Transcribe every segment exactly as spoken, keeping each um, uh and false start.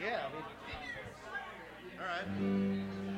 Yeah. All right.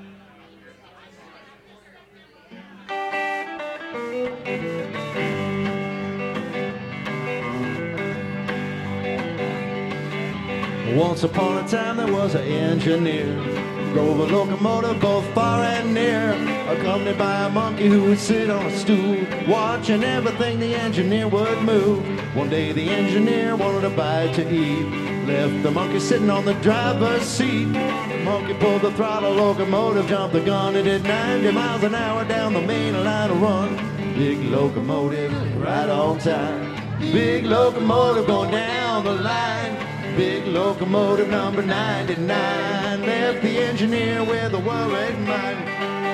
Once upon a time there was an engineer, drove a locomotive both far and near, accompanied by a monkey who would sit on a stool, watching everything the engineer would move. One day the engineer wanted a bite to eat, left the monkey sitting on the driver's seat. The monkey pulled the throttle, locomotive jumped the gun, it did ninety miles an hour down the main line of run. Big locomotive, right on time. Big locomotive going down the line. Big locomotive number ninety-nine left the engineer with a worried mind.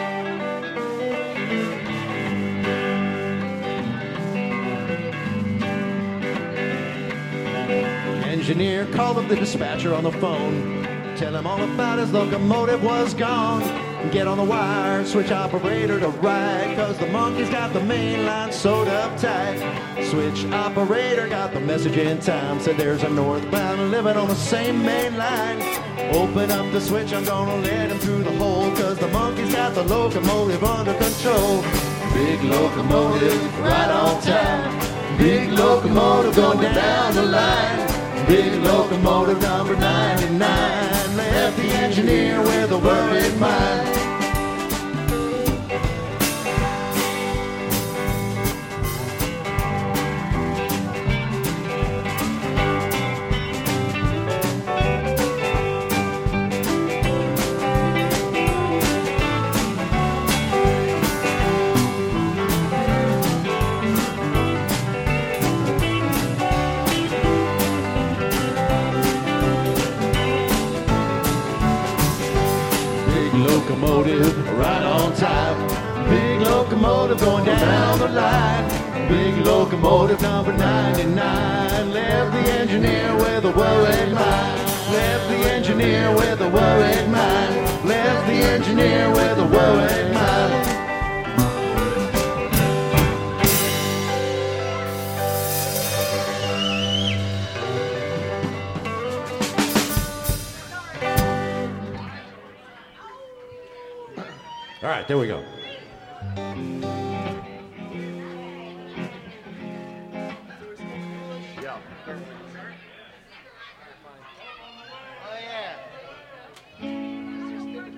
Engineer called up the dispatcher on the phone, tell him all about his locomotive was gone. Get on the wire, switch operator to right, cause the monkey's got the main line sewed up tight. Switch operator got the message in time, said there's a northbound living on the same main line. Open up the switch, I'm gonna let him through the hole, cause the monkey's got the locomotive under control. Big locomotive, right on time. Big locomotive going down the line. Big locomotive number ninety-nine left the engineer with a worried mind. Locomotive right on time. Big locomotive going down the line. Big locomotive number ninety-nine left the engineer with a worried mind. Left the engineer with a worried mind. Left the engineer with a worried mind. All right, there we go.